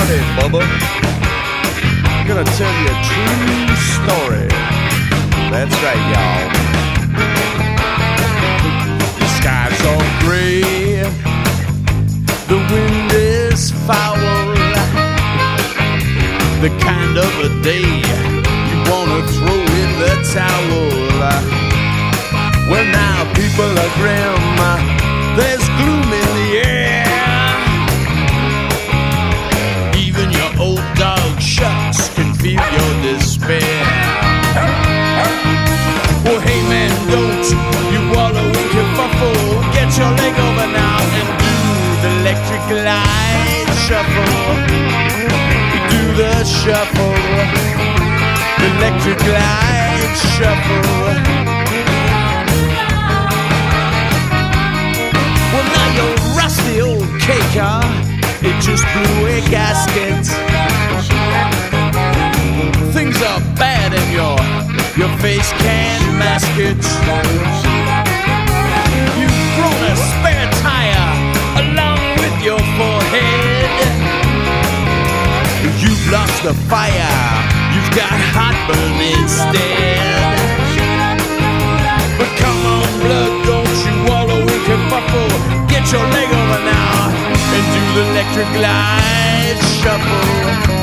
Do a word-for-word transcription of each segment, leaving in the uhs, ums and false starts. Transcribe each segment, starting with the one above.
Howdy, Bubba. I'm gonna tell you a true story. That's right, y'all. The sky's all gray, the wind is foul, the kind of a day you wanna throw in the towel. Well, now people are grim, there's gloom in the air. Even your old dog Shucks can feel your despair. Well, hey man, don't you wallow in kerfuffle. Get your leg over now and do the electric light shuffle. Do the shuffle, the electric light shuffle. Well, now your rusty old K-car, it just blew a gasket. Things are bad and your your face can't mask it. You've thrown a spare tire along with your forehead. You've lost the fire, you've got heartburn instead. But come on, blood, don't you wallow in kerfuffle. Get your leg over now and do the electric light shuffle.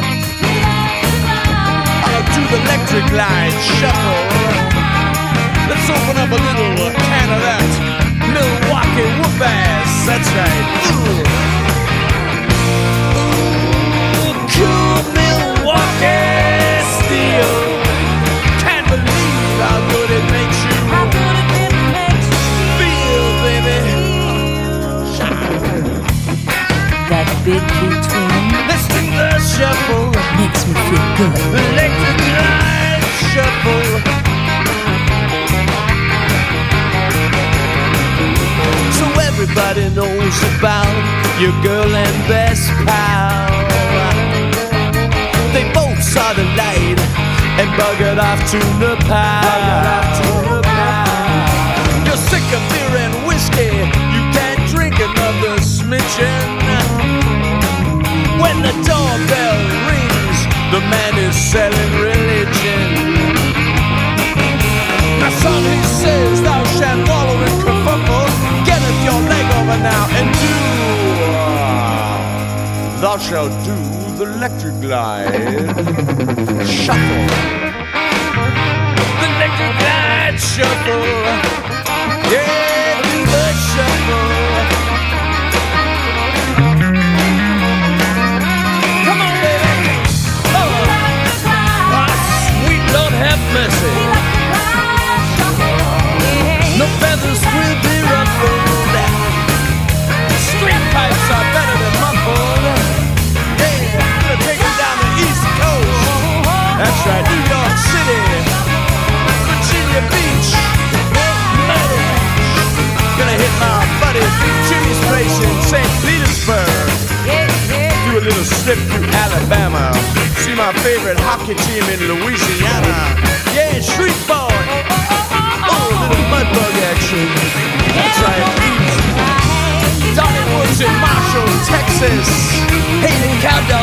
I'll do the electric light shuffle. Let's open up a little can of that Milwaukee whoop ass. That's right. Ooh. Cool Milwaukee steel. Can't believe how good it makes you feel, baby. That big V-twin. Let's do the shuffle. Makes me feel good. Electric light shuffle. So everybody knows about your girl and best pal. They both saw the light and buggered off to Nepal. You're sick of beer and whiskey, you can't drink another smidgen. When the doorbell rings, the man is selling religion. Now son, he says, thou shalt wallow in kerfuffle. Get it your leg over now and do uh, thou shalt do the electric glide shuffle. The electric glide shuffle. Yeah, do the shuffle. Come on, baby. Oh, oh sweet Lord have mercy. No feathers will be ruffled. Street pipes are better than muffled. Take you down the East Coast. That's right, New York City, Virginia Beach, Maryland. Gonna hit my buddy Jimmy's place in Saint Petersburg. Do a little slip through Alabama. See my favorite hockey team in Louisiana. Yeah, Shreveport. Oh, a little mudbug action. That's right. Donnie Woods in Marshall, Texas. Hayden Cowdell